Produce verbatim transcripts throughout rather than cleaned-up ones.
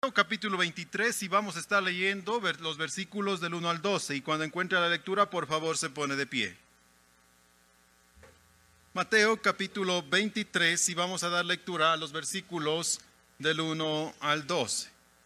Capítulo veintitrés y vamos a estar leyendo los versículos del uno al doce, y cuando encuentre la lectura, por favor, se pone de pie. Mateo capítulo veintitrés y vamos a dar lectura a los versículos del uno al doce.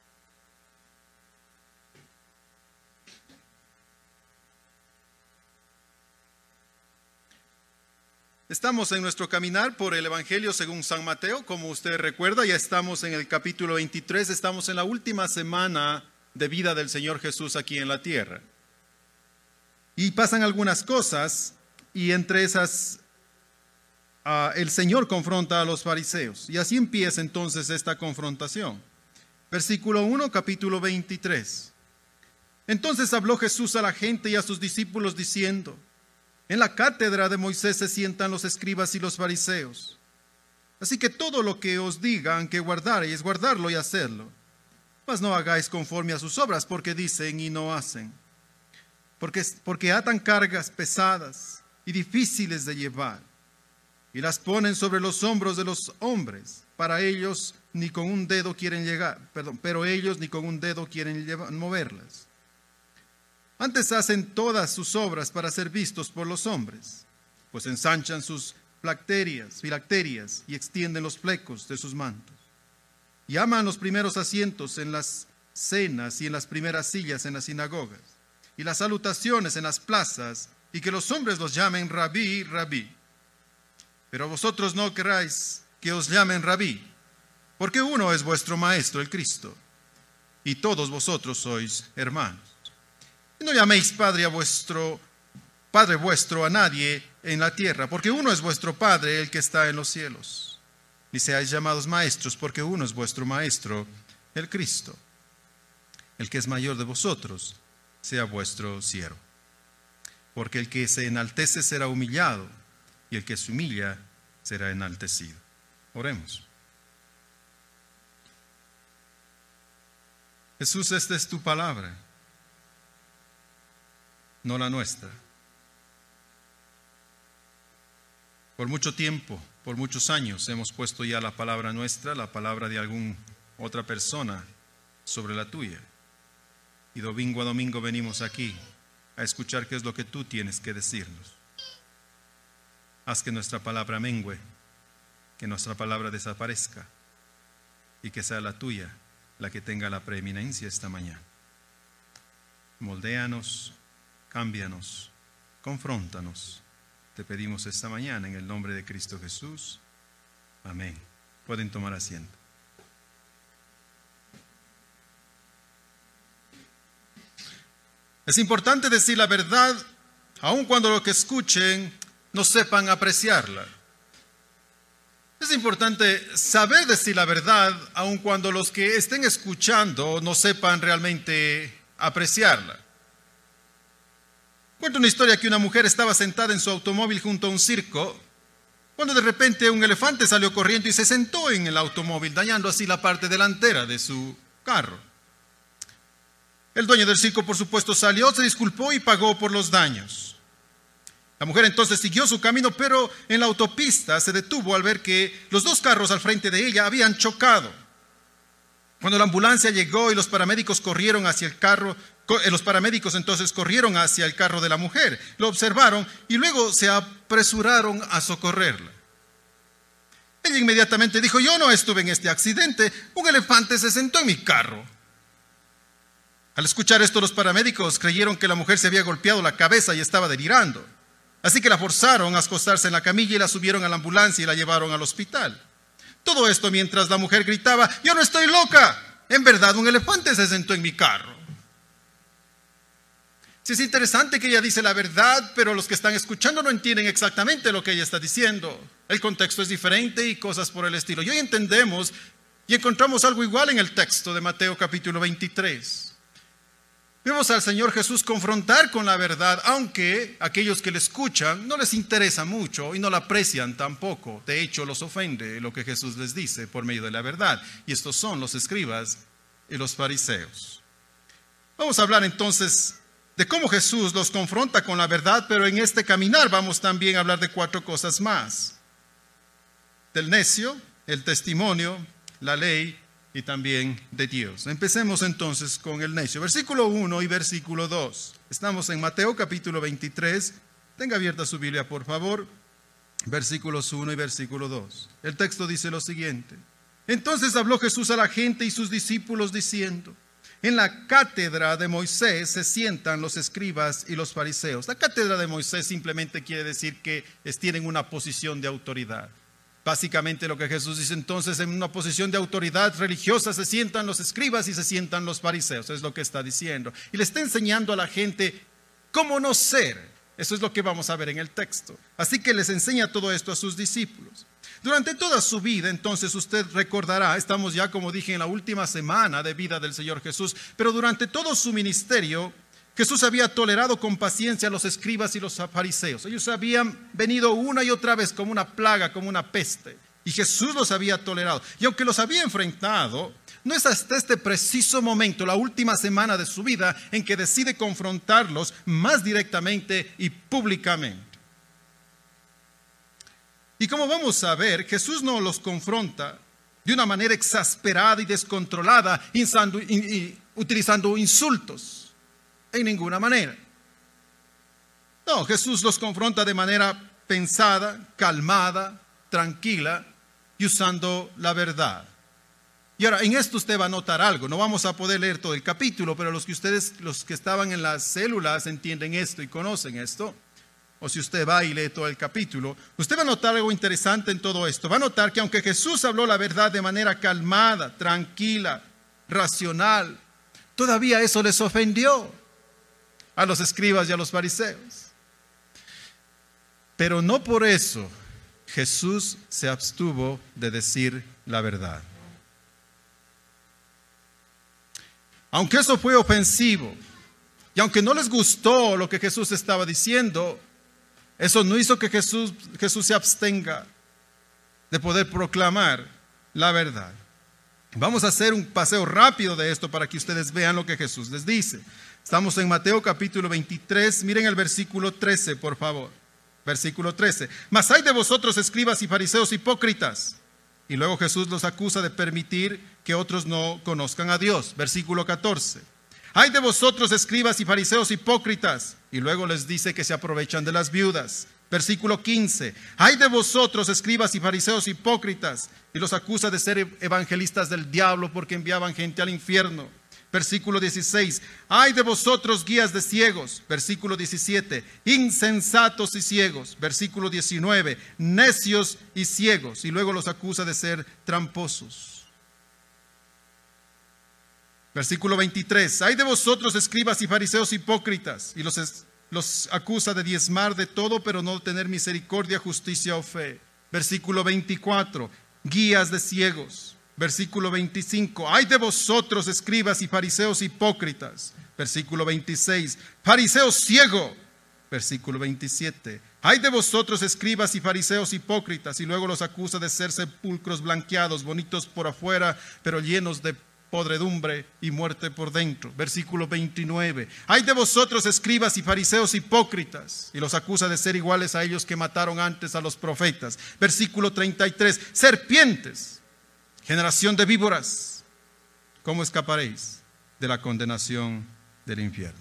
Estamos en nuestro caminar por el Evangelio según San Mateo. Como usted recuerda, ya estamos en el capítulo veintitrés, estamos en la última semana de vida del Señor Jesús aquí en la tierra. Y pasan algunas cosas, y entre esas uh, el Señor confronta a los fariseos. Y así empieza entonces esta confrontación. Versículo uno, capítulo veintitrés. Entonces habló Jesús a la gente y a sus discípulos diciendo: en la cátedra de Moisés se sientan los escribas y los fariseos. Así que todo lo que os digan que guardaréis, guardarlo y hacerlo. Mas no hagáis conforme a sus obras, porque dicen y no hacen. Porque, porque atan cargas pesadas y difíciles de llevar, y las ponen sobre los hombros de los hombres. Para ellos ni con un dedo quieren llegar, perdón, pero ellos ni con un dedo quieren llevar, moverlas. Antes hacen todas sus obras para ser vistos por los hombres, pues ensanchan sus filacterias, filacterias y extienden los flecos de sus mantos. Y aman los primeros asientos en las cenas y en las primeras sillas en las sinagogas, y las salutaciones en las plazas, y que los hombres los llamen rabí, rabí. Pero vosotros no queráis que os llamen rabí, porque uno es vuestro maestro, el Cristo, y todos vosotros sois hermanos. Y no llaméis padre a vuestro, padre vuestro a nadie en la tierra, porque uno es vuestro Padre, el que está en los cielos. Ni seáis llamados maestros, porque uno es vuestro maestro, el Cristo. El que es mayor de vosotros, sea vuestro siervo. Porque el que se enaltece será humillado, y el que se humilla será enaltecido. Oremos. Jesús, esta es tu palabra, no la nuestra. Por mucho tiempo, por muchos años, hemos puesto ya la palabra nuestra, la palabra de alguna otra persona sobre la tuya. Y domingo a domingo venimos aquí a escuchar qué es lo que tú tienes que decirnos. Haz que nuestra palabra mengüe, que nuestra palabra desaparezca, y que sea la tuya la que tenga la preeminencia esta mañana. Moldéanos, cámbianos, confróntanos. Te pedimos esta mañana en el nombre de Cristo Jesús. Amén. Pueden tomar asiento. Es importante decir la verdad, aun cuando los que escuchen no sepan apreciarla. Es importante saber decir la verdad, aun cuando los que estén escuchando no sepan realmente apreciarla. Cuento una historia que una mujer estaba sentada en su automóvil junto a un circo, cuando de repente un elefante salió corriendo y se sentó en el automóvil, dañando así la parte delantera de su carro. El dueño del circo, por supuesto, salió, se disculpó y pagó por los daños. La mujer entonces siguió su camino, pero en la autopista se detuvo al ver que los dos carros al frente de ella habían chocado. Cuando la ambulancia llegó y los paramédicos corrieron hacia el carro, los paramédicos entonces corrieron hacia el carro de la mujer, lo observaron y luego se apresuraron a socorrerla. Ella inmediatamente dijo: yo no estuve en este accidente, un elefante se sentó en mi carro. Al escuchar esto, los paramédicos creyeron que la mujer se había golpeado la cabeza y estaba delirando. Así que la forzaron a acostarse en la camilla y la subieron a la ambulancia y la llevaron al hospital. Todo esto mientras la mujer gritaba: yo no estoy loca, en verdad un elefante se sentó en mi carro. Sí, es interesante que ella dice la verdad, pero los que están escuchando no entienden exactamente lo que ella está diciendo. El contexto es diferente y cosas por el estilo. Y hoy entendemos y encontramos algo igual en el texto de Mateo capítulo veintitrés. Vemos al Señor Jesús confrontar con la verdad, aunque aquellos que le escuchan no les interesa mucho y no la aprecian tampoco. De hecho, los ofende lo que Jesús les dice por medio de la verdad. Y estos son los escribas y los fariseos. Vamos a hablar entonces de cómo Jesús los confronta con la verdad, pero en este caminar vamos también a hablar de cuatro cosas más: del necio, el testimonio, la ley y también de Dios. Empecemos entonces con el necio. Versículo uno y versículo dos. Estamos en Mateo capítulo veintitrés. Tenga abierta su Biblia, por favor. Versículos uno y versículo dos. El texto dice lo siguiente. Entonces habló Jesús a la gente y sus discípulos diciendo: en la cátedra de Moisés se sientan los escribas y los fariseos. La cátedra de Moisés simplemente quiere decir que tienen una posición de autoridad. Básicamente lo que Jesús dice, entonces en una posición de autoridad religiosa se sientan los escribas y se sientan los fariseos. Es lo que está diciendo. Y le está enseñando a la gente cómo no ser. Eso es lo que vamos a ver en el texto. Así que les enseña todo esto a sus discípulos. Durante toda su vida, entonces usted recordará, estamos ya como dije en la última semana de vida del Señor Jesús, pero durante todo su ministerio, Jesús había tolerado con paciencia a los escribas y los fariseos. Ellos habían venido una y otra vez como una plaga, como una peste. Y Jesús los había tolerado. Y aunque los había enfrentado, no es hasta este preciso momento, la última semana de su vida, en que decide confrontarlos más directamente y públicamente. Y como vamos a ver, Jesús no los confronta de una manera exasperada y descontrolada, insando, in, in, utilizando insultos. En ninguna manera. No, Jesús los confronta de manera pensada, calmada, tranquila y usando la verdad. Y ahora, en esto usted va a notar algo. No vamos a poder leer todo el capítulo, pero los que ustedes, los que estaban en las células entienden esto y conocen esto. O si usted va y lee todo el capítulo, usted va a notar algo interesante en todo esto. Va a notar que aunque Jesús habló la verdad de manera calmada, tranquila, racional, todavía eso les ofendió a los escribas y a los fariseos. Pero no por eso Jesús se abstuvo de decir la verdad. Aunque eso fue ofensivo y aunque no les gustó lo que Jesús estaba diciendo, eso no hizo que Jesús, Jesús se abstenga de poder proclamar la verdad. Vamos a hacer un paseo rápido de esto para que ustedes vean lo que Jesús les dice. Estamos en Mateo capítulo veintitrés, miren el versículo trece, por favor. Versículo trece. Mas hay de vosotros, escribas y fariseos hipócritas. Y luego Jesús los acusa de permitir que otros no conozcan a Dios. Versículo catorce. Hay de vosotros, escribas y fariseos hipócritas. Y luego les dice que se aprovechan de las viudas. Versículo quince. Hay de vosotros, escribas y fariseos hipócritas. Y los acusa de ser evangelistas del diablo porque enviaban gente al infierno. Versículo dieciséis. Ay de vosotros, guías de ciegos. Versículo diecisiete. Insensatos y ciegos. Versículo diecinueve. Necios y ciegos. Y luego los acusa de ser tramposos. Versículo veintitrés. Ay de vosotros, escribas y fariseos hipócritas. Y los, los acusa de diezmar de todo, pero no tener misericordia, justicia o fe. Versículo veinticuatro. Guías de ciegos. Versículo veinticinco. Ay de vosotros, escribas y fariseos hipócritas. Versículo veintiséis. Fariseo ciego. Versículo veintisiete. Ay de vosotros, escribas y fariseos hipócritas. Y luego los acusa de ser sepulcros blanqueados, bonitos por afuera, pero llenos de podredumbre y muerte por dentro. Versículo veintinueve. Ay de vosotros, escribas y fariseos hipócritas. Y los acusa de ser iguales a ellos que mataron antes a los profetas. Versículo treinta y tres. Serpientes. Generación de víboras, ¿cómo escaparéis de la condenación del infierno?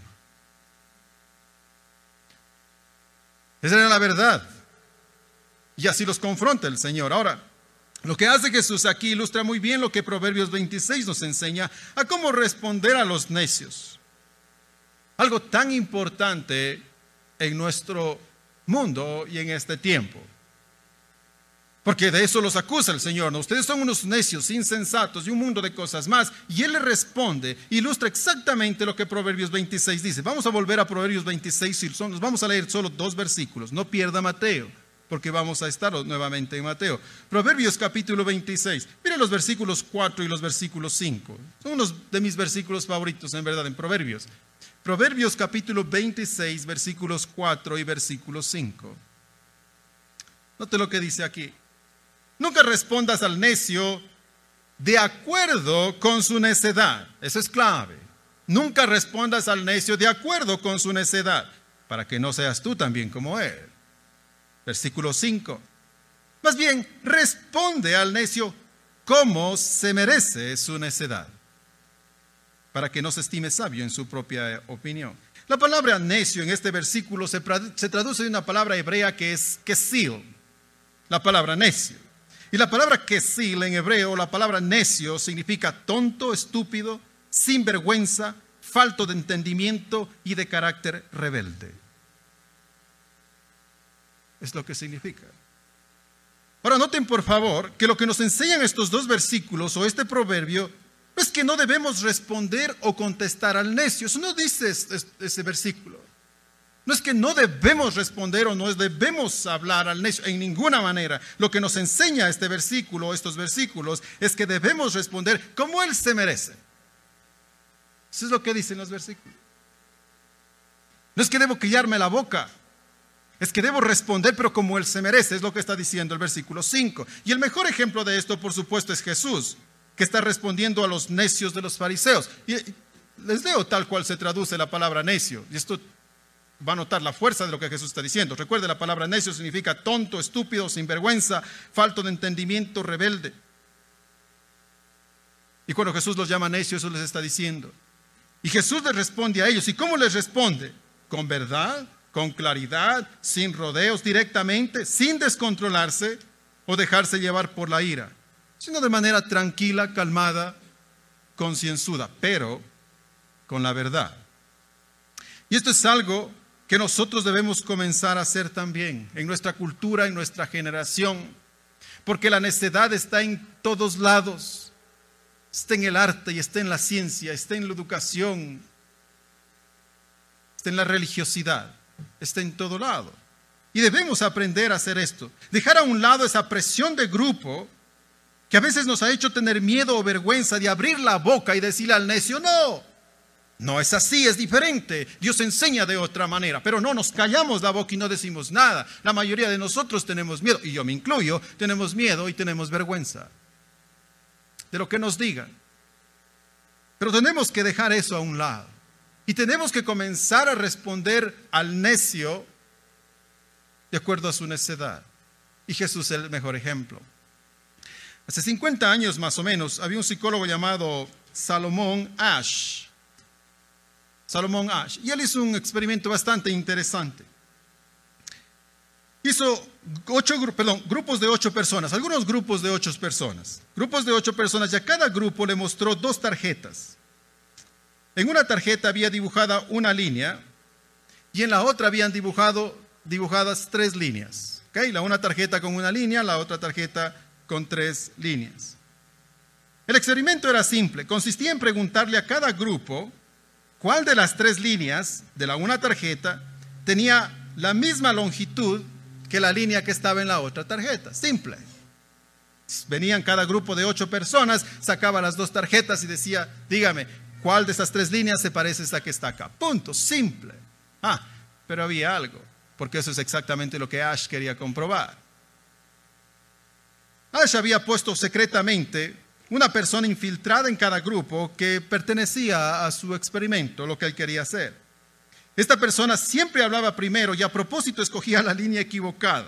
Esa era la verdad. Y así los confronta el Señor. Ahora, lo que hace Jesús aquí ilustra muy bien lo que Proverbios veintiséis nos enseña a cómo responder a los necios. Algo tan importante en nuestro mundo y en este tiempo. Porque de eso los acusa el Señor, ¿no? Ustedes son unos necios, insensatos y un mundo de cosas más. Y Él le responde, ilustra exactamente lo que Proverbios veintiséis dice. Vamos a volver a Proverbios veintiséis, nos vamos a leer solo dos versículos. No pierda Mateo, porque vamos a estar nuevamente en Mateo. Proverbios capítulo veintiséis. Miren los versículos cuatro y los versículos cinco. Son unos de mis versículos favoritos, en verdad, en Proverbios. Proverbios capítulo veintiséis, versículos cuatro y versículos cinco. Note lo que dice aquí. Nunca respondas al necio de acuerdo con su necedad. Eso es clave. Nunca respondas al necio de acuerdo con su necedad, para que no seas tú también como él. Versículo cinco. Más bien, responde al necio como se merece su necedad, para que no se estime sabio en su propia opinión. La palabra necio en este versículo se, se traduce de una palabra hebrea que es kesil, la palabra necio. Y la palabra kesil en hebreo, la palabra necio, significa tonto, estúpido, sinvergüenza, falto de entendimiento y de carácter rebelde. Es lo que significa. Ahora noten por favor que lo que nos enseñan estos dos versículos o este proverbio es que no debemos responder o contestar al necio. Eso no dice ese versículo. No es que no debemos responder o no debemos hablar al necio en ninguna manera. Lo que nos enseña este versículo, estos versículos, es que debemos responder como él se merece. Eso es lo que dicen los versículos. No es que debo callarme la boca. Es que debo responder, pero como él se merece, es lo que está diciendo el versículo cinco. Y el mejor ejemplo de esto, por supuesto, es Jesús, que está respondiendo a los necios de los fariseos. Y les leo tal cual se traduce la palabra necio. Y esto va a notar la fuerza de lo que Jesús está diciendo. Recuerde, la palabra necio significa tonto, estúpido, sinvergüenza, falto de entendimiento, rebelde. Y cuando Jesús los llama necios, eso les está diciendo. Y Jesús les responde a ellos. ¿Y cómo les responde? Con verdad, con claridad, sin rodeos, directamente, sin descontrolarse o dejarse llevar por la ira, sino de manera tranquila, calmada, concienzuda, pero con la verdad. Y esto es algo que nosotros debemos comenzar a hacer también en nuestra cultura, en nuestra generación, porque la necedad está en todos lados. Está en el arte y está en la ciencia, está en la educación, está en la religiosidad. Está en todo lado. Y debemos aprender a hacer esto. Dejar a un lado esa presión de grupo que a veces nos ha hecho tener miedo o vergüenza de abrir la boca y decirle al necio, no, no es así, es diferente. Dios enseña de otra manera. Pero no, nos callamos la boca y no decimos nada. La mayoría de nosotros tenemos miedo, y yo me incluyo, tenemos miedo y tenemos vergüenza de lo que nos digan. Pero tenemos que dejar eso a un lado. Y tenemos que comenzar a responder al necio de acuerdo a su necedad. Y Jesús es el mejor ejemplo. Hace cincuenta años más o menos, había un psicólogo llamado Salomón Asch. Salomón Asch. Y él hizo un experimento bastante interesante. Hizo ocho, perdón, grupos de ocho personas, algunos grupos de ocho personas. Grupos de ocho personas, y a cada grupo le mostró dos tarjetas. En una tarjeta había dibujada una línea y en la otra habían dibujado, dibujadas tres líneas. ¿Okay? La una tarjeta con una línea, la otra tarjeta con tres líneas. El experimento era simple. Consistía en preguntarle a cada grupo cuál de las tres líneas de la una tarjeta tenía la misma longitud que la línea que estaba en la otra tarjeta. Simple. Venían cada grupo de ocho personas, sacaba las dos tarjetas y decía, dígame, ¿cuál de esas tres líneas se parece a esta que está acá? Punto, simple. Ah, pero había algo, porque eso es exactamente lo que Asch quería comprobar. Asch había puesto secretamente una persona infiltrada en cada grupo que pertenecía a su experimento, lo que él quería hacer. Esta persona siempre hablaba primero y a propósito escogía la línea equivocada.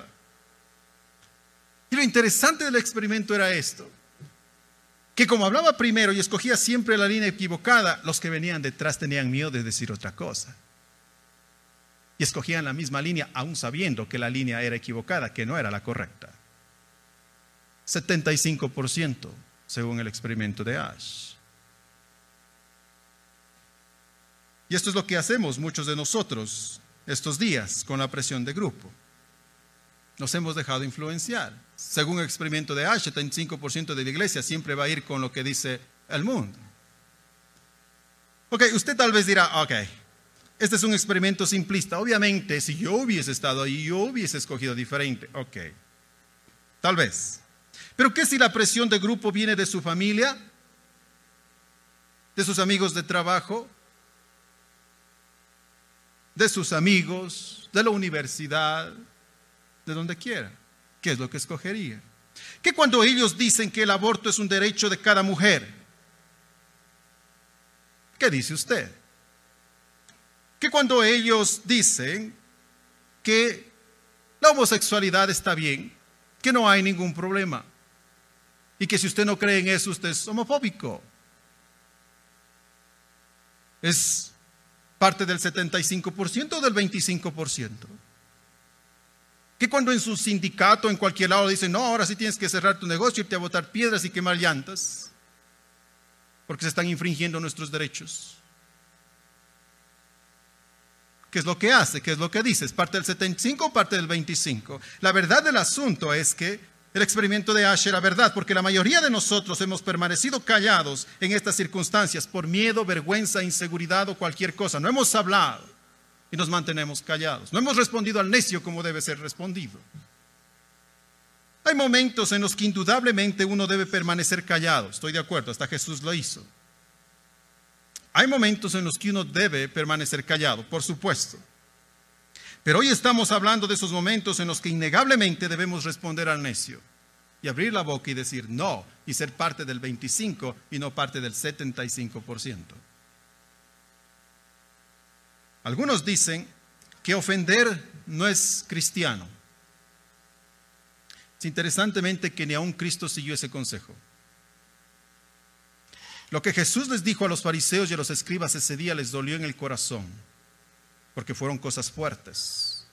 Y lo interesante del experimento era esto, que como hablaba primero y escogía siempre la línea equivocada, los que venían detrás tenían miedo de decir otra cosa. Y escogían la misma línea, aún sabiendo que la línea era equivocada, que no era la correcta. setenta y cinco por ciento, según el experimento de Asch. Y esto es lo que hacemos muchos de nosotros estos días con la presión de grupo. Nos hemos dejado influenciar. Según el experimento de Asch, setenta y cinco por ciento de la iglesia siempre va a ir con lo que dice el mundo. Ok, usted tal vez dirá, ok, este es un experimento simplista. Obviamente, si yo hubiese estado ahí, yo hubiese escogido diferente. Ok, tal vez. Pero ¿qué si la presión de grupo viene de su familia? ¿De sus amigos de trabajo? ¿De sus amigos? ¿De la universidad? De donde quiera. ¿Qué es lo que escogería? Que cuando ellos dicen que el aborto es un derecho de cada mujer, ¿qué dice usted? Que cuando ellos dicen que la homosexualidad está bien, que no hay ningún problema, Y que si usted no cree en eso, usted es homofóbico. Es parte del setenta y cinco por ciento o del veinticinco por ciento. Que cuando en su sindicato, en cualquier lado, dicen, no, ahora sí tienes que cerrar tu negocio, irte a botar piedras y quemar llantas, porque se están infringiendo nuestros derechos. ¿Qué es lo que hace? ¿Qué es lo que dice? ¿Es parte del setenta y cinco o parte del veinticinco? La verdad del asunto es que el experimento de Ash era verdad, porque la mayoría de nosotros hemos permanecido callados en estas circunstancias por miedo, vergüenza, inseguridad o cualquier cosa. No hemos hablado y nos mantenemos callados. No hemos respondido al necio como debe ser respondido. Hay momentos en los que indudablemente uno debe permanecer callado. Estoy de acuerdo, hasta Jesús lo hizo. Hay momentos en los que uno debe permanecer callado, por supuesto. Pero hoy estamos hablando de esos momentos en los que innegablemente debemos responder al necio y abrir la boca y decir no y ser parte del veinticinco y no parte del setenta y cinco por ciento. Algunos dicen que ofender no es cristiano. Es interesantemente que ni aun Cristo siguió ese consejo. Lo que Jesús les dijo a los fariseos y a los escribas ese día les dolió en el corazón, porque fueron cosas fuertes.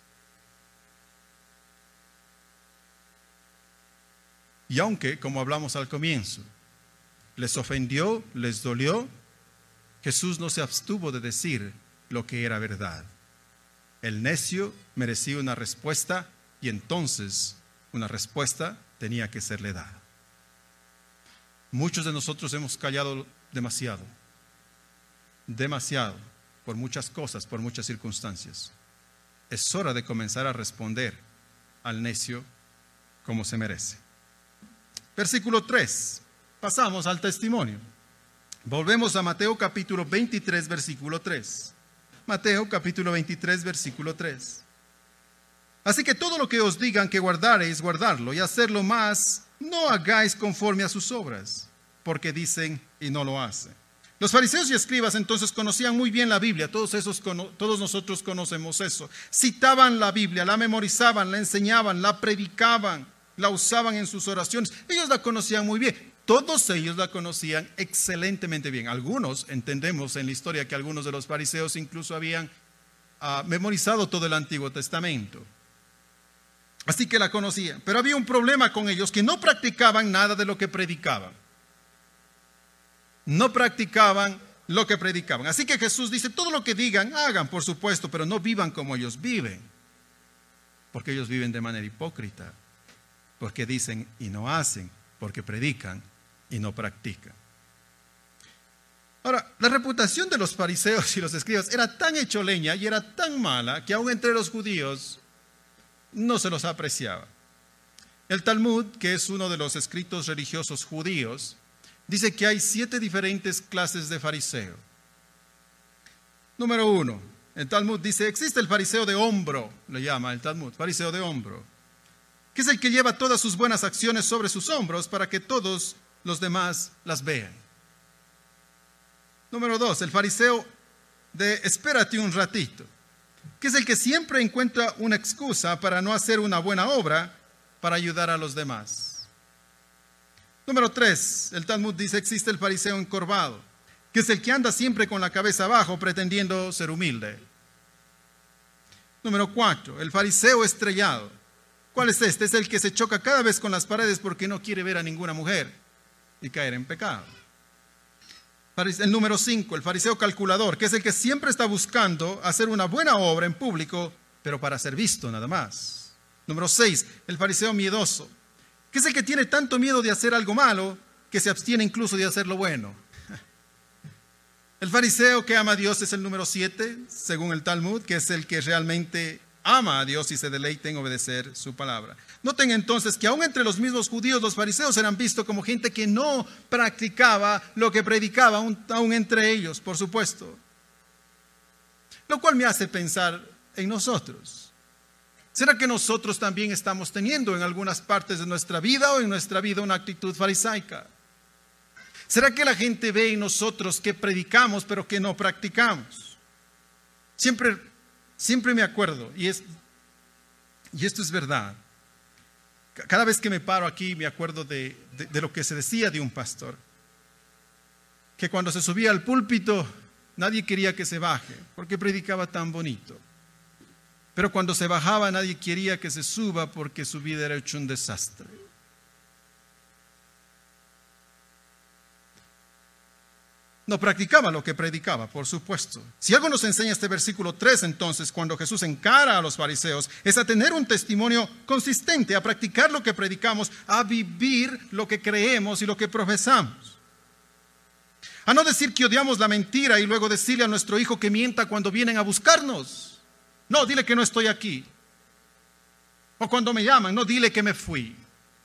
Y aunque, como hablamos al comienzo, les ofendió, les dolió, Jesús no se abstuvo de decir lo que era verdad. El necio merecía una respuesta y entonces una respuesta tenía que serle dada. Muchos de nosotros hemos callado demasiado, demasiado, por muchas cosas, por muchas circunstancias. Es hora de comenzar a responder al necio como se merece. Versículo tres, pasamos al testimonio. Volvemos a Mateo capítulo veintitrés, versículo tres. Mateo capítulo veintitrés, versículo tres. Así que todo lo que os digan que guardaréis, guardarlo, y hacerlo más, no hagáis conforme a sus obras, porque dicen y no lo hacen. Los fariseos y escribas entonces conocían muy bien la Biblia, todos, esos, todos nosotros conocemos eso. Citaban la Biblia, la memorizaban, la enseñaban, la predicaban, la usaban en sus oraciones. Ellos la conocían muy bien. Todos ellos la conocían excelentemente bien. Algunos, entendemos en la historia que algunos de los fariseos incluso habían uh, memorizado todo el Antiguo Testamento. Así que la conocían. Pero había un problema con ellos, que no practicaban nada de lo que predicaban. No practicaban lo que predicaban. Así que Jesús dice, todo lo que digan, hagan, por supuesto, pero no vivan como ellos viven. Porque ellos viven de manera hipócrita. Porque dicen y no hacen. Porque predican y no practican. Ahora, la reputación de los fariseos y los escribas era tan hecho leña y era tan mala que aún entre los judíos no se los apreciaba. El Talmud, que es uno de los escritos religiosos judíos, dice que hay siete diferentes clases de fariseo. Número uno, el Talmud dice, existe el fariseo de hombro, le llama el Talmud, fariseo de hombro, que es el que lleva todas sus buenas acciones sobre sus hombros para que todos los demás las vean. Número dos, el fariseo de espérate un ratito, que es el que siempre encuentra una excusa para no hacer una buena obra para ayudar a los demás. Número tres, el Talmud dice existe el fariseo encorvado, que es el que anda siempre con la cabeza abajo pretendiendo ser humilde. Número cuatro, el fariseo estrellado. ¿Cuál es este? Es el que se choca cada vez con las paredes porque no quiere ver a ninguna mujer y caer en pecado. El número cinco, el fariseo calculador, que es el que siempre está buscando hacer una buena obra en público, pero para ser visto nada más. Número seis, el fariseo miedoso, que es el que tiene tanto miedo de hacer algo malo que se abstiene incluso de hacer lo bueno. El fariseo que ama a Dios es el número siete, según el Talmud, que es el que realmente ama a Dios y se deleita en obedecer su palabra. Noten entonces que aún entre los mismos judíos los fariseos eran vistos como gente que no practicaba lo que predicaba, aún, aún entre ellos, por supuesto. Lo cual me hace pensar en nosotros. ¿Será que nosotros también estamos teniendo en algunas partes de nuestra vida o en nuestra vida una actitud farisaica? ¿Será que la gente ve en nosotros que predicamos pero que no practicamos? Siempre... Siempre me acuerdo, y, es, y esto es verdad, Cada vez que me paro aquí me acuerdo de, de, de lo que se decía de un pastor, que cuando se subía al púlpito nadie quería que se baje porque predicaba tan bonito, pero cuando se bajaba nadie quería que se suba porque su vida era hecho un desastre. No practicaba lo que predicaba, por supuesto. Si algo nos enseña este versículo tres, entonces, cuando Jesús encara a los fariseos, es a tener un testimonio consistente, a practicar lo que predicamos, a vivir lo que creemos y lo que profesamos. A no decir que odiamos la mentira y luego decirle a nuestro hijo que mienta cuando vienen a buscarnos. No, dile que no estoy aquí. O cuando me llaman, no, dile que me fui.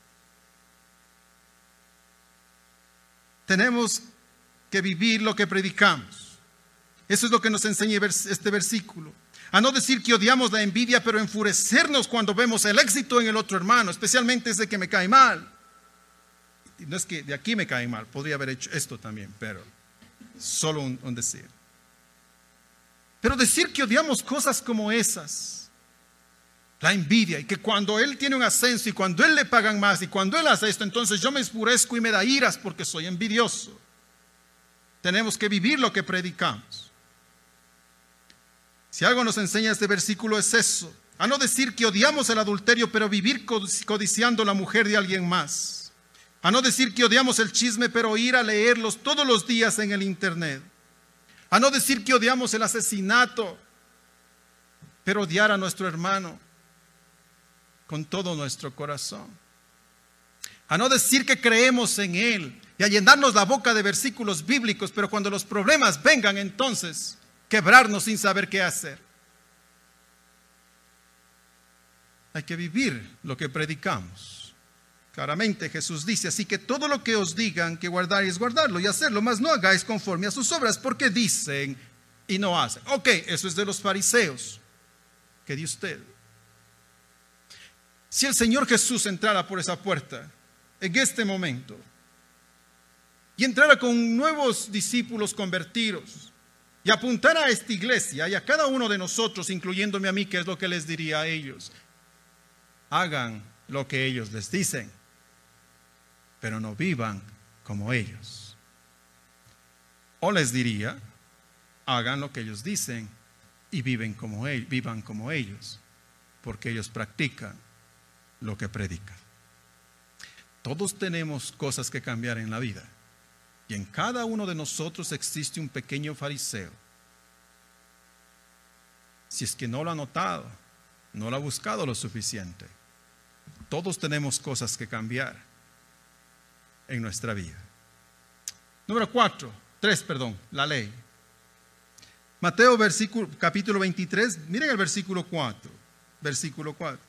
Tenemos que vivir lo que predicamos. Eso es lo que nos enseña este versículo. A no decir que odiamos la envidia, pero enfurecernos cuando vemos el éxito en el otro hermano, especialmente ese que me cae mal. Y no es que de aquí me cae mal, podría haber hecho esto también, pero solo un, un decir. Pero decir que odiamos cosas como esas, la envidia, y que cuando él tiene un ascenso y cuando él le pagan más y cuando él hace esto, entonces yo me enfurezco y me da iras porque soy envidioso. Tenemos que vivir lo que predicamos. Si algo nos enseña este versículo es eso, a no decir que odiamos el adulterio, pero vivir codiciando la mujer de alguien más. A no decir que odiamos el chisme, pero ir a leerlos todos los días en el internet. A no decir que odiamos el asesinato, pero odiar a nuestro hermano con todo nuestro corazón. A no decir que creemos en él y a llenarnos la boca de versículos bíblicos, pero cuando los problemas vengan, entonces quebrarnos sin saber qué hacer. Hay que vivir lo que predicamos. Claramente Jesús dice, así que todo lo que os digan que guardaréis, guardarlo y hacerlo, mas no hagáis conforme a sus obras, porque dicen y no hacen. Ok, eso es de los fariseos. ¿Qué de usted? Si el Señor Jesús entrara por esa puerta en este momento y entrara con nuevos discípulos convertidos y apuntara a esta iglesia y a cada uno de nosotros, incluyéndome a mí, ¿qué es lo que les diría a ellos? Hagan lo que ellos les dicen, pero no vivan como ellos. O les diría, hagan lo que ellos dicen y viven como ellos, vivan como ellos, porque ellos practican lo que predican. Todos tenemos cosas que cambiar en la vida. Y en cada uno de nosotros existe un pequeño fariseo. Si es que no lo ha notado, no lo ha buscado lo suficiente. Todos tenemos cosas que cambiar en nuestra vida. Número cuatro, tres, perdón, la ley. Mateo versículo, capítulo veintitrés, miren el versículo cuatro. Versículo cuatro.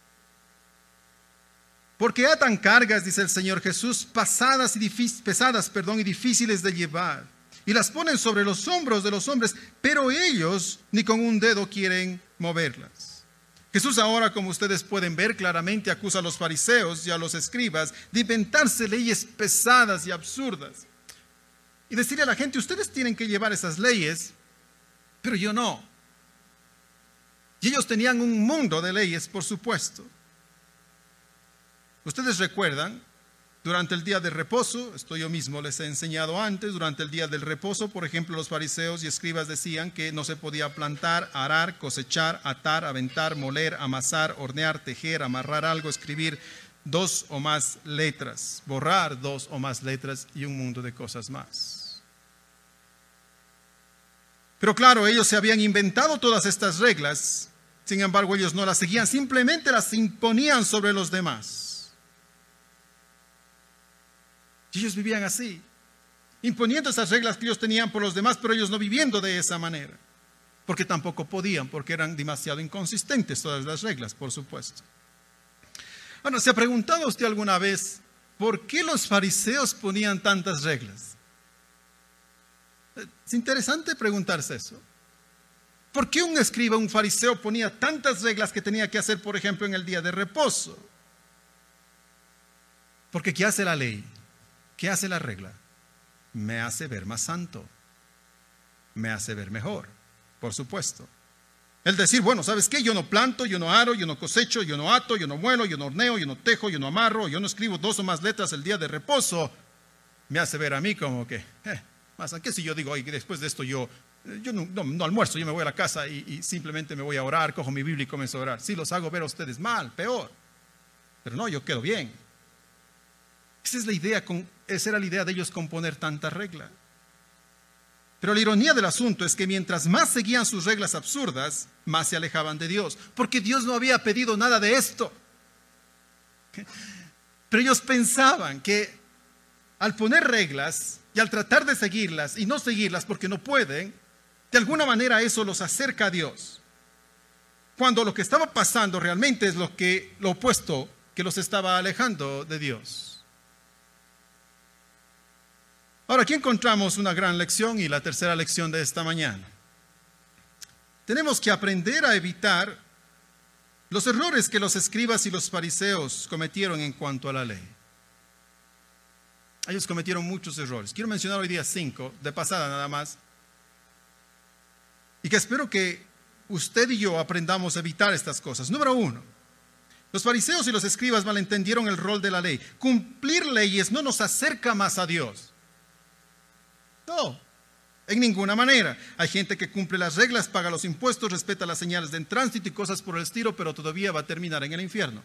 Porque atan cargas, dice el Señor Jesús, pasadas y difíciles, pesadas, perdón, y difíciles de llevar, y las ponen sobre los hombros de los hombres, pero ellos ni con un dedo quieren moverlas. Jesús ahora, como ustedes pueden ver claramente, acusa a los fariseos y a los escribas de inventarse leyes pesadas y absurdas y decirle a la gente, ustedes tienen que llevar esas leyes, pero yo no. Y ellos tenían un mundo de leyes, por supuesto. Ustedes recuerdan, durante el día de reposo, esto yo mismo les he enseñado antes, durante el día del reposo, por ejemplo, los fariseos y escribas decían que no se podía plantar, arar, cosechar, atar, aventar, moler, amasar, hornear, tejer, amarrar algo, escribir dos o más letras, borrar dos o más letras y un mundo de cosas más. Pero claro, ellos se habían inventado todas estas reglas, sin embargo ellos no las seguían, simplemente las imponían sobre los demás. Y ellos vivían así, imponiendo esas reglas que ellos tenían por los demás, pero ellos no viviendo de esa manera, porque tampoco podían, porque eran demasiado inconsistentes todas las reglas, por supuesto. Bueno, ¿se ha preguntado usted alguna vez por qué los fariseos ponían tantas reglas? Es interesante preguntarse eso. ¿Por qué un escriba, un fariseo, ponía tantas reglas que tenía que hacer, por ejemplo, en el día de reposo? Porque ¿qué hace la ley? ¿Qué hace la regla? Me hace ver más santo, me hace ver mejor, por supuesto. El decir, bueno, ¿sabes qué? Yo no planto, yo no aro, yo no cosecho, yo no ato, yo no muelo, yo no horneo, yo no tejo, yo no amarro, yo no escribo dos o más letras el día de reposo, me hace ver a mí como que, eh, más, ¿qué si yo digo, oye, después de esto yo, yo no, no, no almuerzo, yo me voy a la casa y, y simplemente me voy a orar, cojo mi Biblia y comienzo a orar? Sí, los hago ver a ustedes mal, peor, pero no, yo quedo bien. Esa es la idea, con, esa era la idea de ellos con poner tanta regla. Pero la ironía del asunto es que mientras más seguían sus reglas absurdas, más se alejaban de Dios, porque Dios no había pedido nada de esto. Pero ellos pensaban que al poner reglas y al tratar de seguirlas y no seguirlas porque no pueden, de alguna manera eso los acerca a Dios, cuando lo que estaba pasando realmente es lo, que, lo opuesto, que los estaba alejando de Dios. Ahora, aquí encontramos una gran lección y la tercera lección de esta mañana. Tenemos que aprender a evitar los errores que los escribas y los fariseos cometieron en cuanto a la ley. Ellos cometieron muchos errores. Quiero mencionar hoy día cinco, de pasada nada más, y que espero que usted y yo aprendamos a evitar estas cosas. Número uno, los fariseos y los escribas malentendieron el rol de la ley. Cumplir leyes no nos acerca más a Dios. No, en ninguna manera. Hay gente que cumple las reglas, paga los impuestos, respeta las señales de tránsito y cosas por el estilo, pero todavía va a terminar en el infierno.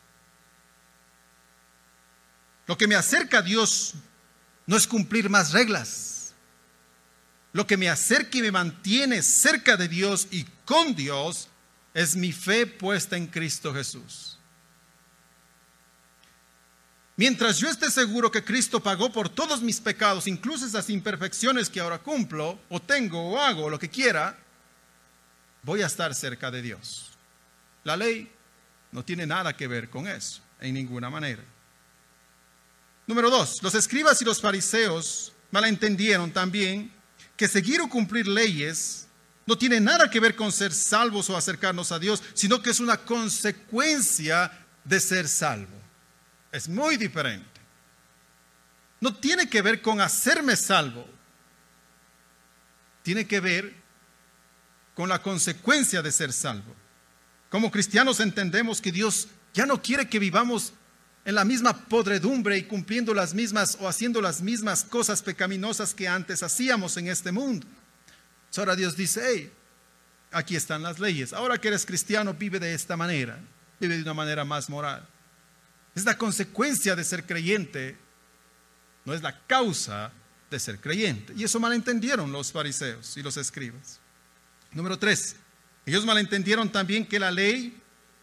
Lo que me acerca a Dios no es cumplir más reglas. Lo que me acerca y me mantiene cerca de Dios y con Dios es mi fe puesta en Cristo Jesús. Mientras yo esté seguro que Cristo pagó por todos mis pecados, incluso esas imperfecciones que ahora cumplo, o tengo, o hago, o lo que quiera, voy a estar cerca de Dios. La ley no tiene nada que ver con eso, en ninguna manera. Número dos, los escribas y los fariseos malentendieron también que seguir o cumplir leyes no tiene nada que ver con ser salvos o acercarnos a Dios, sino que es una consecuencia de ser salvo. Es muy diferente. No tiene que ver con hacerme salvo. Tiene que ver con la consecuencia de ser salvo. Como cristianos entendemos que Dios ya no quiere que vivamos en la misma podredumbre y cumpliendo las mismas o haciendo las mismas cosas pecaminosas que antes hacíamos en este mundo. Ahora Dios dice, hey, aquí están las leyes. Ahora que eres cristiano, vive de esta manera. Vive de una manera más moral. Es la consecuencia de ser creyente, no es la causa de ser creyente. Y eso malentendieron los fariseos y los escribas. Número tres, ellos malentendieron también que la ley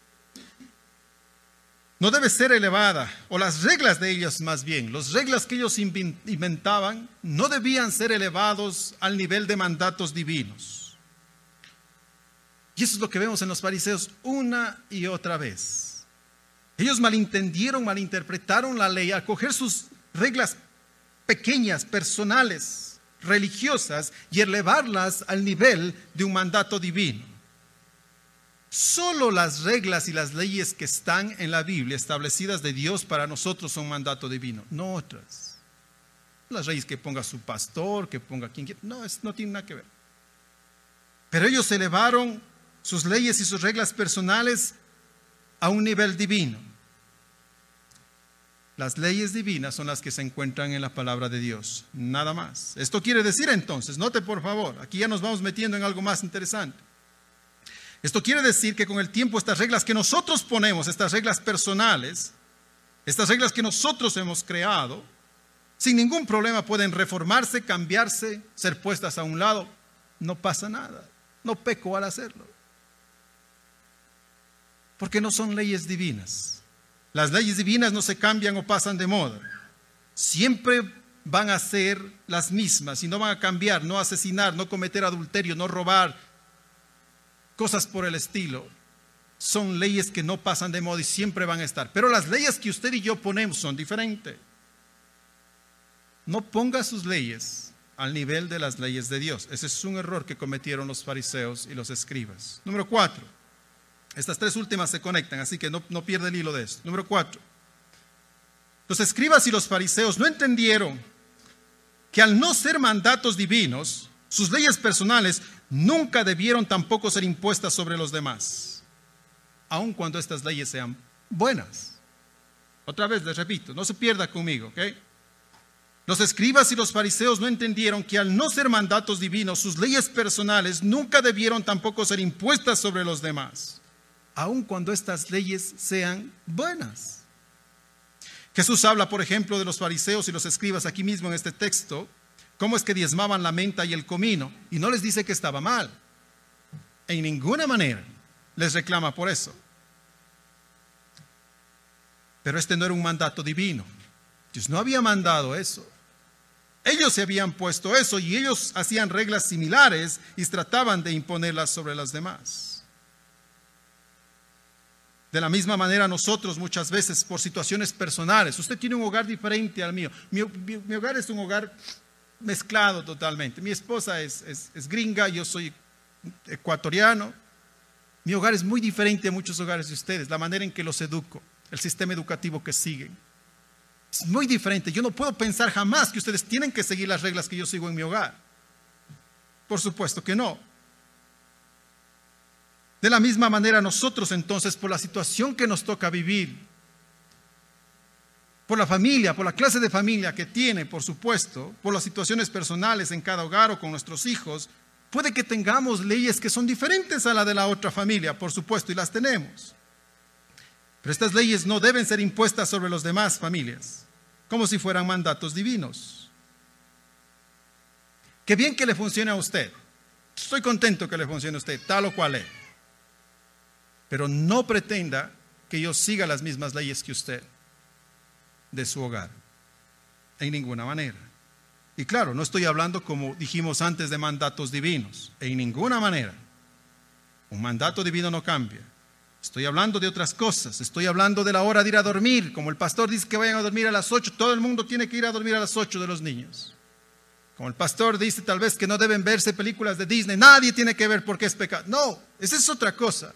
no debe ser elevada, o las reglas de ellos más bien, las reglas que ellos inventaban no debían ser elevados al nivel de mandatos divinos. Y eso es lo que vemos en los fariseos una y otra vez. Ellos malentendieron, malinterpretaron la ley al coger sus reglas pequeñas, personales, religiosas y elevarlas al nivel de un mandato divino. Solo las reglas y las leyes que están en la Biblia establecidas de Dios para nosotros son mandato divino, no otras. Las leyes que ponga su pastor, que ponga quien quiera, no, es, no tiene nada que ver. Pero ellos elevaron sus leyes y sus reglas personales a un nivel divino. Las leyes divinas son las que se encuentran en la palabra de Dios, nada más. Esto quiere decir entonces, note por favor, aquí ya nos vamos metiendo en algo más interesante. Esto quiere decir que con el tiempo estas reglas que nosotros ponemos, estas reglas personales, estas reglas que nosotros hemos creado, sin ningún problema pueden reformarse, cambiarse, ser puestas a un lado. No pasa nada, no peco al hacerlo. Porque no son leyes divinas. Las leyes divinas no se cambian o pasan de moda. Siempre van a ser las mismas y no van a cambiar, no asesinar, no cometer adulterio, no robar, cosas por el estilo. Son leyes que no pasan de moda y siempre van a estar. Pero las leyes que usted y yo ponemos son diferentes. No ponga sus leyes al nivel de las leyes de Dios. Ese es un error que cometieron los fariseos y los escribas. Número cuatro. Estas tres últimas se conectan, así que no, no pierda el hilo de esto. Número cuatro. Los escribas y los fariseos no entendieron que al no ser mandatos divinos, Sus leyes personales nunca debieron tampoco ser impuestas sobre los demás, aun cuando estas leyes sean buenas. Otra vez les repito, no se pierda conmigo, ¿ok? Los escribas y los fariseos no entendieron que al no ser mandatos divinos, sus leyes personales nunca debieron tampoco ser impuestas sobre los demás, aun cuando estas leyes sean buenas. Jesús habla, por ejemplo, de los fariseos y los escribas aquí mismo en este texto, cómo es que diezmaban la menta y el comino, y no les dice que estaba mal. En ninguna manera les reclama por eso. Pero este no era un mandato divino. Dios no había mandado eso. Ellos se habían puesto eso y ellos hacían reglas similares y trataban de imponerlas sobre las demás. De la misma manera nosotros muchas veces por situaciones personales, usted tiene un hogar diferente al mío. Mi, mi, mi hogar es un hogar mezclado totalmente. Mi esposa es, es, es gringa, yo soy ecuatoriano. Mi hogar es muy diferente a muchos hogares de ustedes, la manera en que los educo, el sistema educativo que siguen. Es muy diferente. Yo no puedo pensar jamás que ustedes tienen que seguir las reglas que yo sigo en mi hogar. Por supuesto que no. De la misma manera nosotros entonces, por la situación que nos toca vivir, por la familia, por la clase de familia que tiene, por supuesto, por las situaciones personales en cada hogar o con nuestros hijos, puede que tengamos leyes que son diferentes a la de la otra familia, por supuesto, y las tenemos. Pero estas leyes no deben ser impuestas sobre las demás familias, como si fueran mandatos divinos. Qué bien que le funcione a usted. Estoy contento que le funcione a usted, tal o cual es. Pero no pretenda que yo siga las mismas leyes que usted de su hogar. En ninguna manera. Y claro, no estoy hablando, como dijimos antes, de mandatos divinos. En ninguna manera. Un mandato divino no cambia. Estoy hablando de otras cosas. Estoy hablando de la hora de ir a dormir. Como el pastor dice que vayan a dormir a las ocho, todo el mundo tiene que ir a dormir a las ocho de los niños. Como el pastor dice tal vez que no deben verse películas de Disney, nadie tiene que ver porque es pecado. No, esa es otra cosa.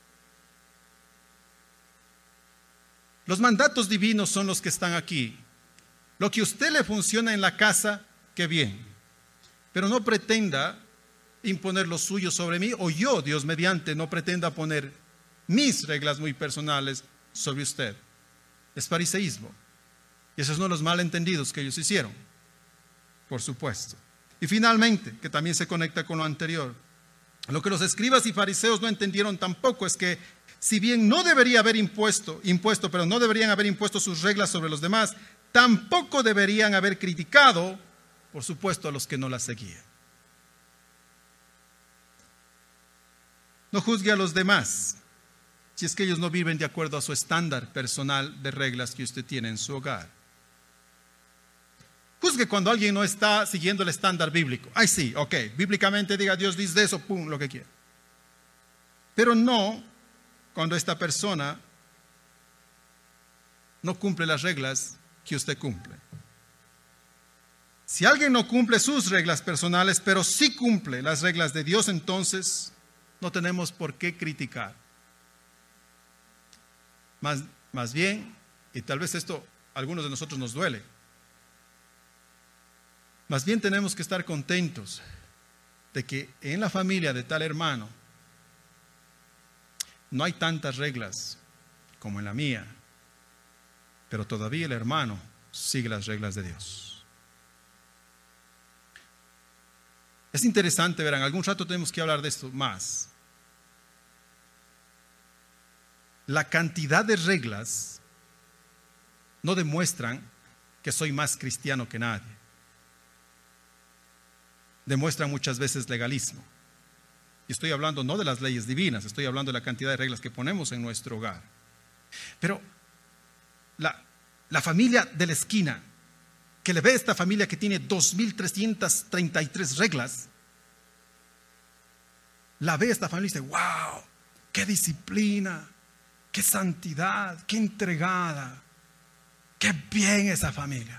Los mandatos divinos son los que están aquí. Lo que a usted le funciona en la casa, qué bien. Pero no pretenda imponer lo suyo sobre mí, o yo, Dios mediante, no pretenda poner mis reglas muy personales sobre usted. Es fariseísmo. Y esos son los malentendidos que ellos hicieron, por supuesto. Y finalmente, que también se conecta con lo anterior, lo que los escribas y fariseos no entendieron tampoco es que si bien no debería haber impuesto, impuesto, pero no deberían haber impuesto sus reglas sobre los demás, tampoco deberían haber criticado, por supuesto, a los que no las seguían. No juzgue a los demás si es que ellos no viven de acuerdo a su estándar personal de reglas que usted tiene en su hogar. Juzgue cuando alguien no está siguiendo el estándar bíblico. Ay, sí, ok, bíblicamente diga Dios dice eso, pum, lo que quiera. Pero no cuando esta persona no cumple las reglas que usted cumple. Si alguien no cumple sus reglas personales, pero sí cumple las reglas de Dios, entonces no tenemos por qué criticar. Más, más bien, y tal vez esto a algunos de nosotros nos duele, más bien tenemos que estar contentos de que en la familia de tal hermano no hay tantas reglas como en la mía, pero todavía el hermano sigue las reglas de Dios. Es interesante, verán, algún rato tenemos que hablar de esto más. La cantidad de reglas no demuestran que soy más cristiano que nadie. Demuestran muchas veces legalismo. Y estoy hablando no de las leyes divinas, estoy hablando de la cantidad de reglas que ponemos en nuestro hogar. Pero la, la familia de la esquina, que le ve a esta familia que tiene dos mil trescientas treinta y tres reglas, la ve a esta familia y dice, wow, qué disciplina, qué santidad, qué entregada, qué bien esa familia.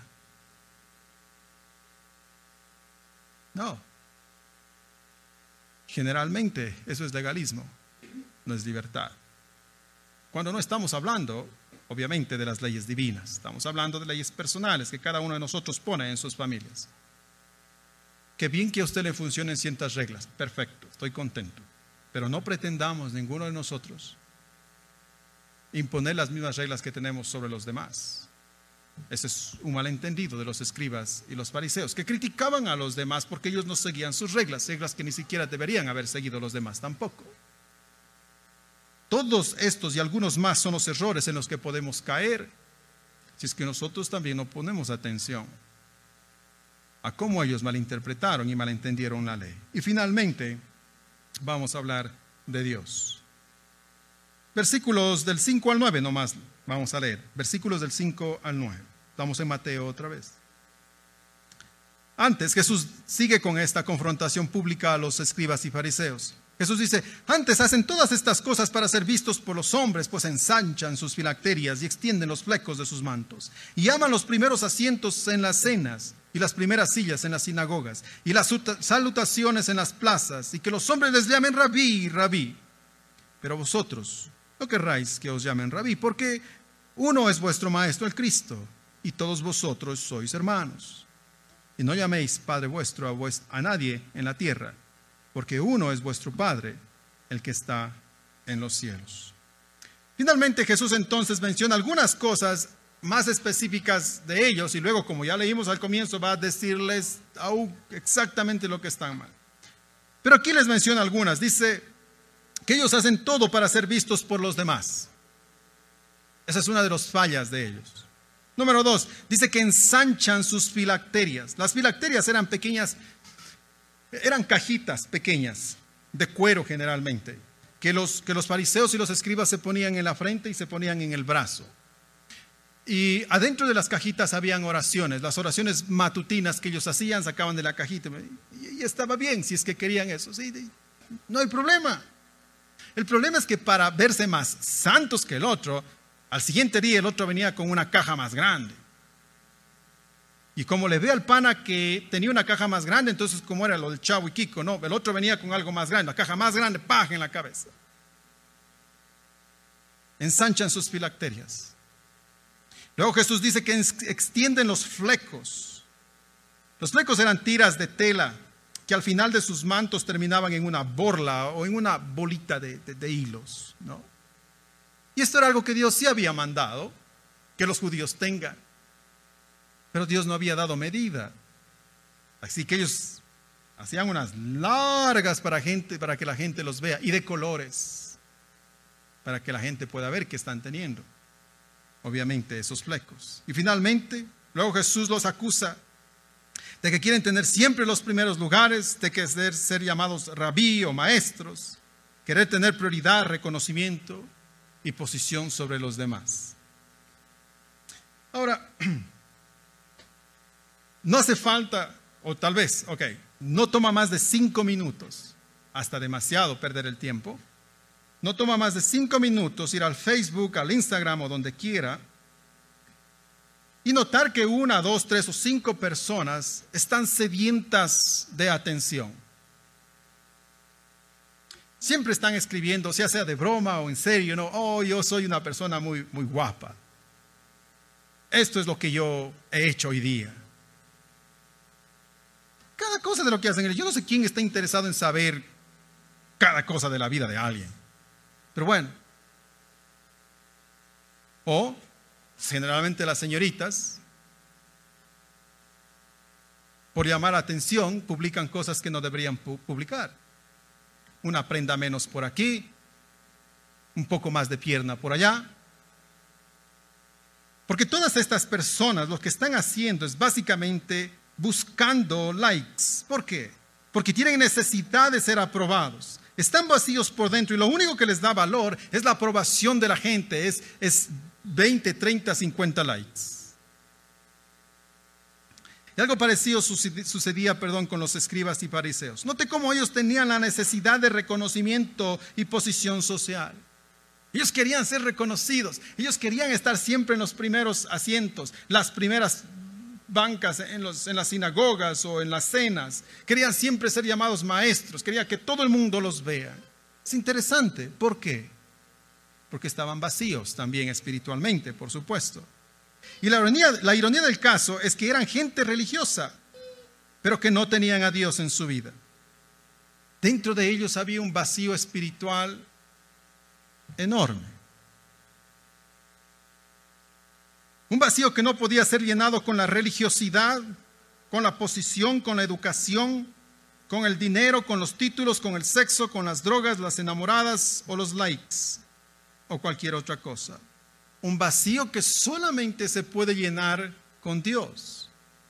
No. Generalmente eso es legalismo, no es libertad. Cuando no estamos hablando, obviamente, de las leyes divinas, estamos hablando de leyes personales que cada uno de nosotros pone en sus familias. Qué bien que a usted le funcionen ciertas reglas. Perfecto, estoy contento. Pero no pretendamos ninguno de nosotros imponer las mismas reglas que tenemos sobre los demás. Ese es un malentendido de los escribas y los fariseos, que criticaban a los demás porque ellos no seguían sus reglas, reglas que ni siquiera deberían haber seguido los demás tampoco. Todos estos y algunos más son los errores en los que podemos caer si es que nosotros también no ponemos atención a cómo ellos malinterpretaron y malentendieron la ley. Y finalmente vamos a hablar de Dios. Versículos del cinco al nueve nomás vamos a leer. Versículos del cinco al nueve. Estamos en Mateo otra vez. Antes, Jesús sigue con esta confrontación pública a los escribas y fariseos. Jesús dice: antes hacen todas estas cosas para ser vistos por los hombres, pues ensanchan sus filacterias y extienden los flecos de sus mantos. Y aman los primeros asientos en las cenas y las primeras sillas en las sinagogas y las salutaciones en las plazas, y que los hombres les llamen rabí, rabí. Pero vosotros no querráis que os llamen rabí, porque uno es vuestro maestro, el Cristo, y todos vosotros sois hermanos. Y no llaméis Padre vuestro a, vuest- a nadie en la tierra, porque uno es vuestro Padre, el que está en los cielos. Finalmente Jesús entonces menciona algunas cosas más específicas de ellos, y luego, como ya leímos al comienzo, va a decirles aún exactamente lo que están mal. Pero aquí les menciona algunas. Dice que ellos hacen todo para ser vistos por los demás. Esa es una de las fallas de ellos. Número dos, dice que ensanchan sus filacterias. Las filacterias eran pequeñas, eran cajitas pequeñas, de cuero generalmente, que los, que los fariseos y los escribas se ponían en la frente y se ponían en el brazo. Y adentro de las cajitas habían oraciones, las oraciones matutinas que ellos hacían, sacaban de la cajita. Y, y estaba bien si es que querían eso, sí, no hay problema. El problema es que para verse más santos que el otro, al siguiente día el otro venía con una caja más grande. Y como le ve al pana que tenía una caja más grande, entonces como era lo del Chavo y Kiko, no, el otro venía con algo más grande, la caja más grande, paja en la cabeza. Ensanchan sus filacterias. Luego Jesús dice que extienden los flecos. Los flecos eran tiras de tela que al final de sus mantos terminaban en una borla o en una bolita de, de, de hilos, ¿no? Y esto era algo que Dios sí había mandado que los judíos tengan, pero Dios no había dado medida. Así que ellos hacían unas largas para, gente, para que la gente los vea, y de colores, para que la gente pueda ver que están teniendo, obviamente, esos flecos. Y finalmente, luego Jesús los acusa de que quieren tener siempre los primeros lugares, de que ser, ser llamados rabí o maestros, querer tener prioridad, reconocimiento y posición sobre los demás. Ahora, no hace falta, o tal vez, ok, no toma más de cinco minutos, hasta demasiado perder el tiempo. No toma más de cinco minutos ir al Facebook, al Instagram o donde quiera y notar que una, dos, tres o cinco personas están sedientas de atención. Siempre están escribiendo, ya sea de broma o en serio, ¿no? Oh, yo soy una persona muy, muy guapa. Esto es lo que yo he hecho hoy día. Cada cosa de lo que hacen. Yo no sé quién está interesado en saber cada cosa de la vida de alguien. Pero bueno. O generalmente las señoritas, por llamar la atención, publican cosas que no deberían pu- publicar. Una prenda menos por aquí, un poco más de pierna por allá. Porque todas estas personas lo que están haciendo es básicamente buscando likes. ¿Por qué? Porque tienen necesidad de ser aprobados. Están vacíos por dentro y lo único que les da valor es la aprobación de la gente, es, es veinte, treinta, cincuenta likes. Y algo parecido sucedía, perdón, con los escribas y fariseos. Note cómo ellos tenían la necesidad de reconocimiento y posición social. Ellos querían ser reconocidos, ellos querían estar siempre en los primeros asientos, las primeras bancas en, los, en las sinagogas o en las cenas. Querían siempre ser llamados maestros, querían que todo el mundo los vea. Es interesante, ¿por qué? Porque estaban vacíos también espiritualmente, por supuesto. Y la ironía, la ironía del caso es que eran gente religiosa, pero que no tenían a Dios en su vida. Dentro de ellos había un vacío espiritual enorme. Un vacío que no podía ser llenado con la religiosidad, con la posición, con la educación, con el dinero, con los títulos, con el sexo, con las drogas, las enamoradas o los likes o cualquier otra cosa. Un vacío que solamente se puede llenar con Dios.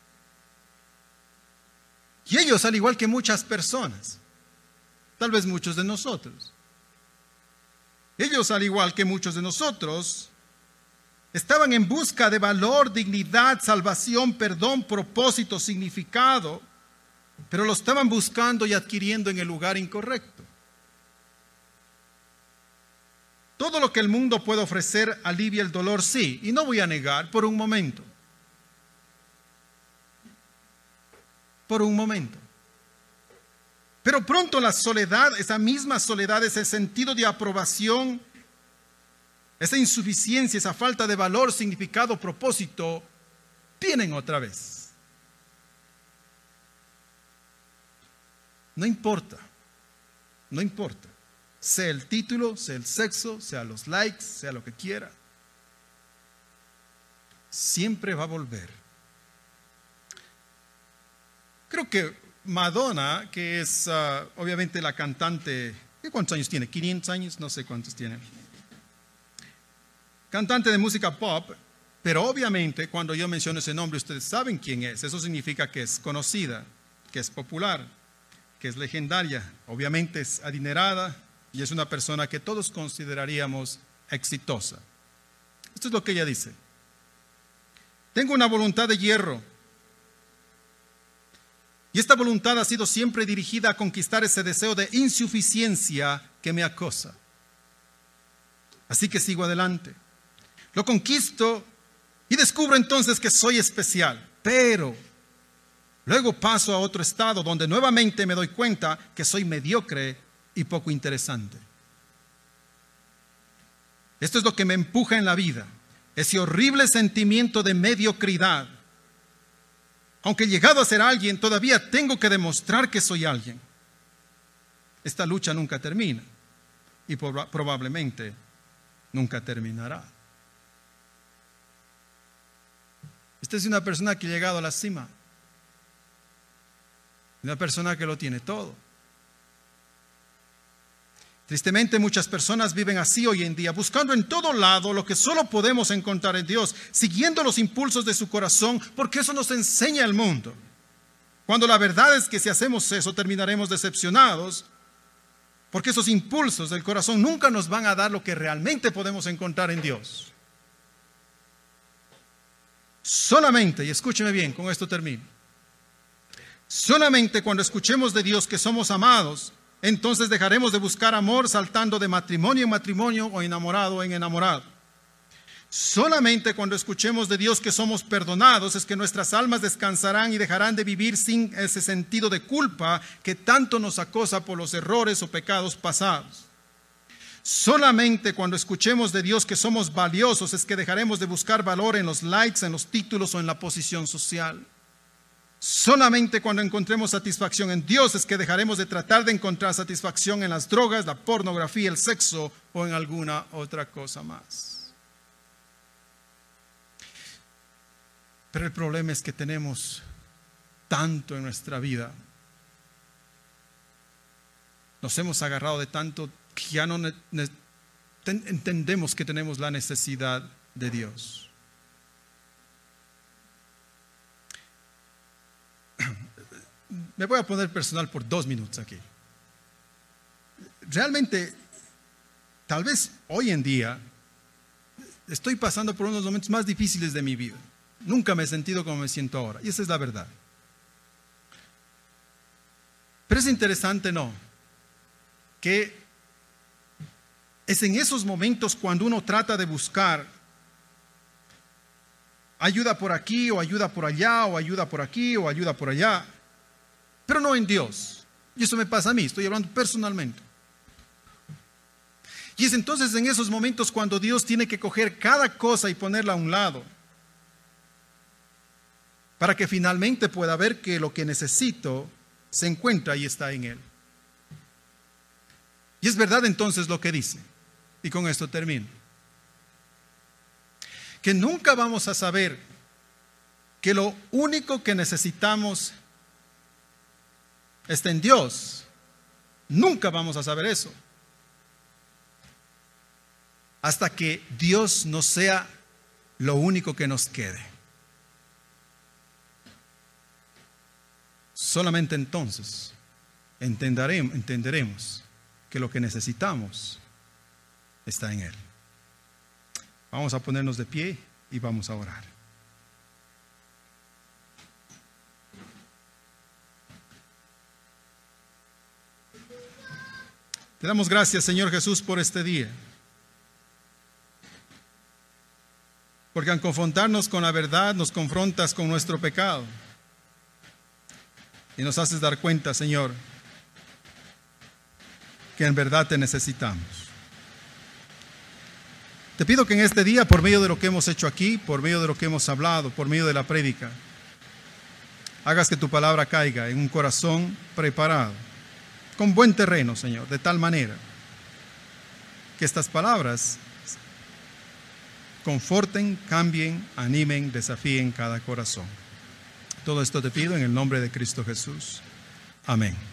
Y ellos, al igual que muchas personas, tal vez muchos de nosotros, ellos, al igual que muchos de nosotros, estaban en busca de valor, dignidad, salvación, perdón, propósito, significado, pero lo estaban buscando y adquiriendo en el lugar incorrecto. Todo lo que el mundo puede ofrecer alivia el dolor, sí, y no voy a negar por un momento. Por un momento. Pero pronto la soledad, esa misma soledad, ese sentido de aprobación, esa insuficiencia, esa falta de valor, significado, propósito, vienen otra vez. No importa, no importa, sea el título, sea el sexo, sea los likes, sea lo que quiera, siempre va a volver. Creo que Madonna, que es uh, obviamente la cantante, ¿cuántos años tiene? quinientos años, no sé cuántos tiene. Cantante de música pop, pero obviamente cuando yo menciono ese nombre ustedes saben quién es. Eso significa que es conocida, que es popular, que es legendaria, obviamente es adinerada y es una persona que todos consideraríamos exitosa. Esto es lo que ella dice. Tengo una voluntad de hierro y esta voluntad ha sido siempre dirigida a conquistar ese deseo de insuficiencia que me acosa. Así que sigo adelante. Lo conquisto y descubro entonces que soy especial, pero luego paso a otro estado donde nuevamente me doy cuenta que soy mediocre y poco interesante. Esto es lo que me empuja en la vida, ese horrible sentimiento de mediocridad. Aunque llegado a ser alguien, todavía tengo que demostrar que soy alguien. Esta lucha nunca termina y probablemente nunca terminará. Esta es una persona que ha llegado a la cima. Una persona que lo tiene todo. Tristemente muchas personas viven así hoy en día, buscando en todo lado lo que solo podemos encontrar en Dios, siguiendo los impulsos de su corazón, porque eso nos enseña el mundo. Cuando la verdad es que si hacemos eso terminaremos decepcionados, porque esos impulsos del corazón nunca nos van a dar lo que realmente podemos encontrar en Dios. Solamente, y escúcheme bien, con esto termino. Solamente cuando escuchemos de Dios que somos amados, entonces dejaremos de buscar amor saltando de matrimonio en matrimonio o enamorado en enamorado. Solamente cuando escuchemos de Dios que somos perdonados es que nuestras almas descansarán y dejarán de vivir sin ese sentido de culpa que tanto nos acosa por los errores o pecados pasados. Solamente cuando escuchemos de Dios que somos valiosos es que dejaremos de buscar valor en los likes, en los títulos o en la posición social. Solamente cuando encontremos satisfacción en Dios es que dejaremos de tratar de encontrar satisfacción en las drogas, la pornografía, el sexo o en alguna otra cosa más. Pero el problema es que tenemos tanto en nuestra vida. Nos hemos agarrado de tanto que ya no entendemos que tenemos la necesidad de Dios. Me voy a poner personal por dos minutos aquí. Realmente, tal vez hoy en día, estoy pasando por unos momentos más difíciles de mi vida. Nunca me he sentido como me siento ahora, y esa es la verdad. Pero es interesante, ¿no?, que es en esos momentos cuando uno trata de buscar ayuda por aquí o ayuda por allá o ayuda por aquí o ayuda por allá, pero no en Dios. Y eso me pasa a mí, estoy hablando personalmente. Y es entonces en esos momentos cuando Dios tiene que coger cada cosa y ponerla a un lado para que finalmente pueda ver que lo que necesito se encuentra y está en Él. Y es verdad entonces lo que dice, y con esto termino, que nunca vamos a saber que lo único que necesitamos está en Dios. Nunca vamos a saber eso hasta que Dios no sea lo único que nos quede. Solamente entonces entenderemos, entenderemos que lo que necesitamos está en Él. Vamos a ponernos de pie y vamos a orar. Te damos gracias, Señor Jesús, por este día. Porque al confrontarnos con la verdad, nos confrontas con nuestro pecado. Y nos haces dar cuenta, Señor, que en verdad te necesitamos. Te pido que en este día, por medio de lo que hemos hecho aquí, por medio de lo que hemos hablado, por medio de la prédica, hagas que tu palabra caiga en un corazón preparado, con buen terreno, Señor, de tal manera que estas palabras conforten, cambien, animen, desafíen cada corazón. Todo esto te pido en el nombre de Cristo Jesús. Amén.